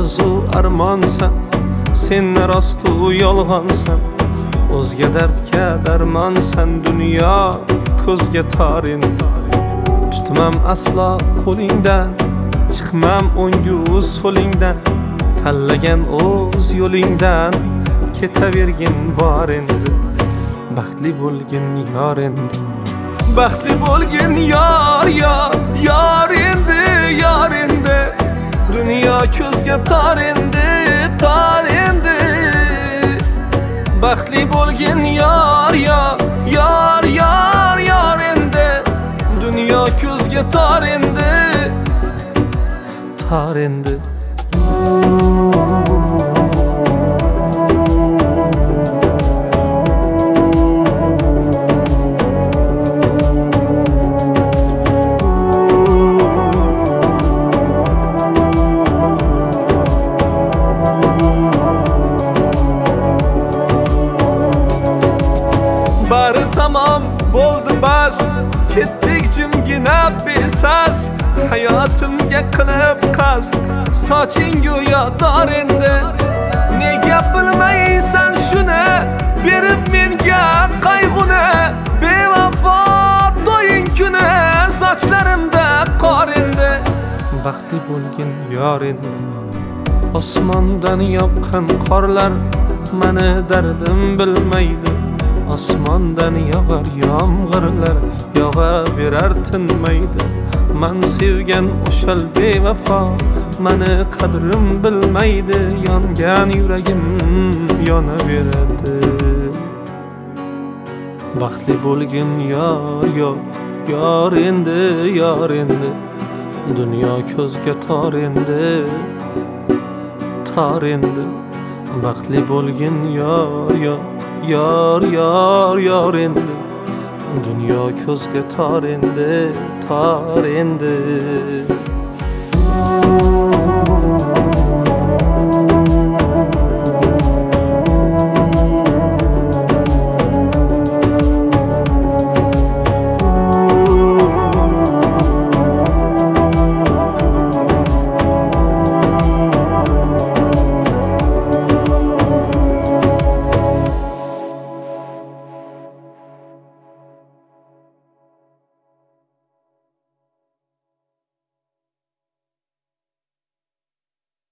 orzu armonsan, sen rostu yolg'onsan. O'zga dardga darmonsan, dunyo ko'zga tor endi. Tutmam aslo qo'lingdan, chiqmam o'ngu so'lingdan. Tanlagan o'z yo'lingdan ketavergin bor endi. Baxtli bo'lgin yor endi. Baxtli bo'lgin yor endi, yor endi. Dunyo ko'zga tor endi, tor endi. Baxtli bo'lgin yor endi. Dunyo ko'zga tor endi, tor endi. Bari tamam bo'ldi bas, ketdik jimgina besas. Hayotimga qilib qasd, soching go'yo dor endi. Nega bilmaysan shuni, berib menga qayg'uni. Bevafo to'ying kuni, sochlarimda qor endi. Baxtli bo'lgin yor endi. Osmondan yoqqan qorlar meni dardim bilmaydi. Osmondan yog'ar yomg'irlar, yog'averar tinmaydi. Men sevgan o'shal bevafo meni qadrim bilmaydi. Yongan yuragim yonaveradi. Baxtli bo'lgin yor endi, yor endi. Dunyo ko'zga tor endi, tor endi. Baxtli bo'lgin yor endi. Dunyo ko'zga tor endi, tor endi.